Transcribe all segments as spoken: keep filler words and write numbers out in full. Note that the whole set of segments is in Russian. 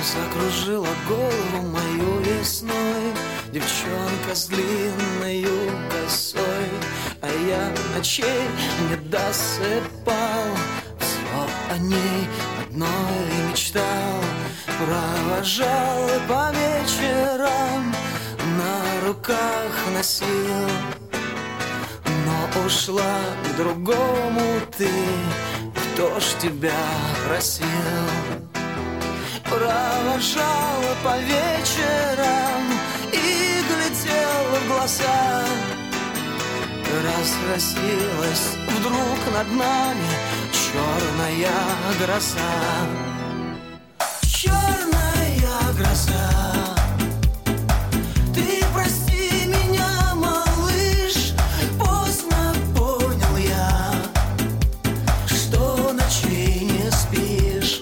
Закружила голову мою весной девчонка с длинною косой, а я ночей не досыпал, все о ней одной мечтал. Провожал по вечерам, на руках носил, но ушла к другому ты, кто ж тебя просил? Провожала по вечерам и глядела в глаза. Разразилась вдруг над нами черная гроза. Черная гроза. Ты прости меня, малыш, поздно понял я, что ночей не спишь.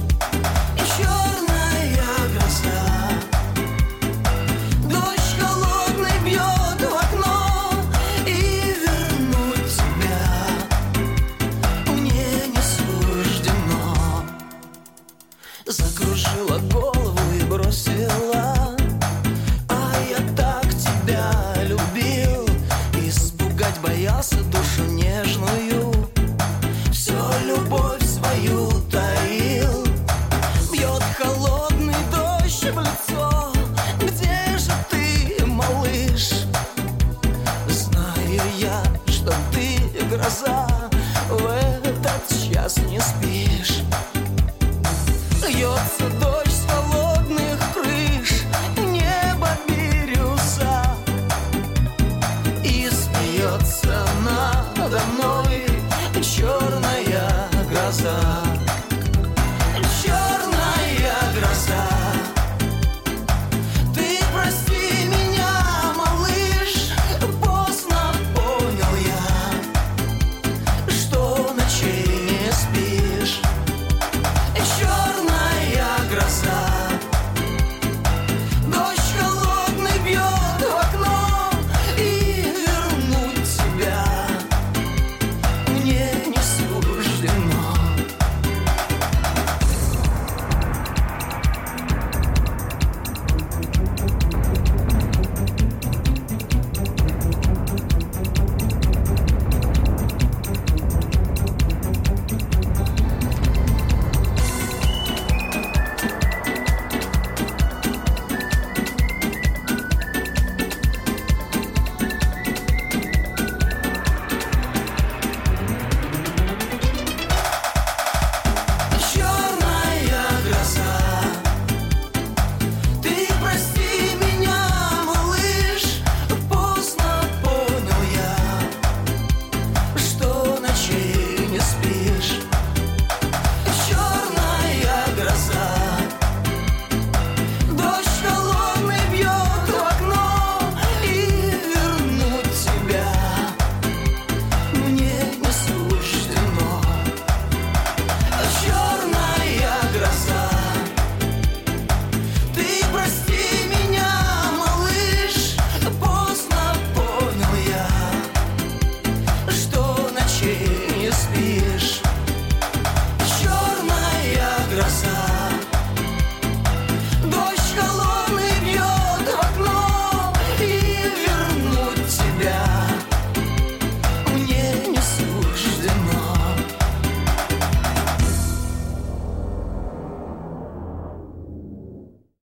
Закружила голову и бросила, а я так тебя любил, испугать боялся душу нежную, всю любовь свою таил. Бьет холодный дождь в лицо, где же ты, малыш? Знаю я, что ты гроза, в этот час не спишь. Льется